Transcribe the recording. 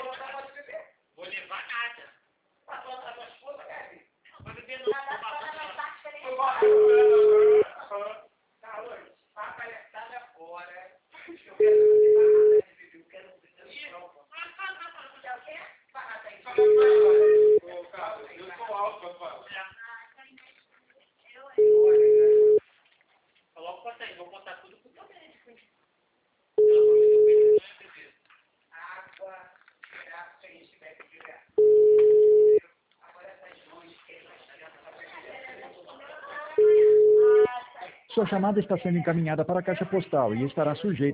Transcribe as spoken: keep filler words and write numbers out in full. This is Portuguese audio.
Vou levar nada. Vai voltar com a esposa, Gabi? Vai beber no bar. Carlos, a palhaçada fora. Eu quero fazer barrada de bebê. Eu quero fazer prova. Quer o quê? Barrada aí. Ô, Carlos, eu sou alto, papai. Coloca o conta aí, vou contar tudo pro teu médico, hein? Ela falou que o peito não é beber. Água, graça, a gente bebe direto. Agora essas mãos que ele vai chegar na Sua chamada está sendo encaminhada para a caixa postal e estará sujeita